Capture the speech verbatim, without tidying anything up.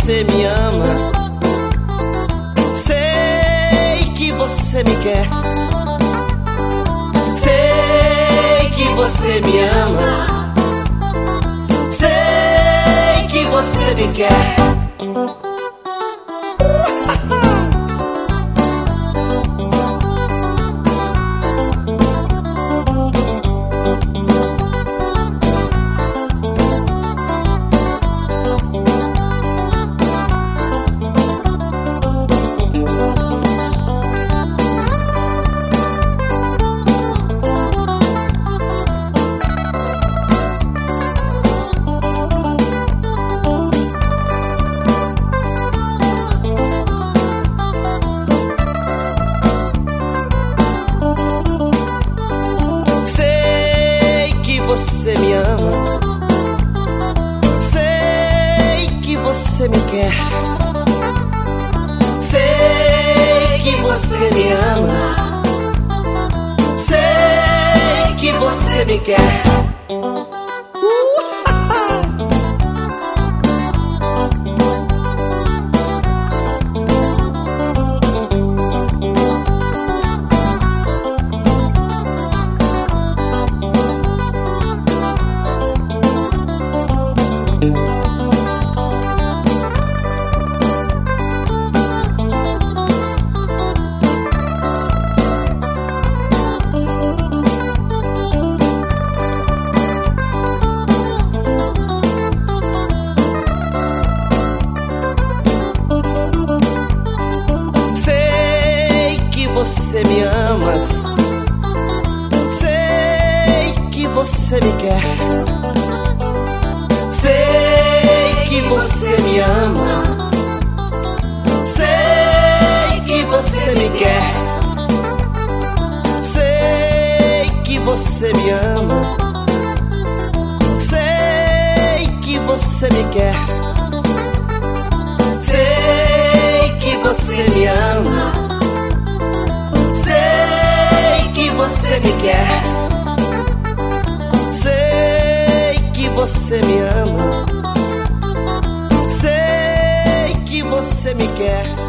você me ama, sei que você me quer, sei que você me ama, sei que você me quer. Você me ama, sei que você me quer, sei que você me ama, sei que você me quer. Você me amas, sei que você me quer, sei que você me ama, sei que você me quer, sei que você me ama, sei que você me quer, sei que você me ama, sei que você me quer, sei que você me ama, sei que você me quer.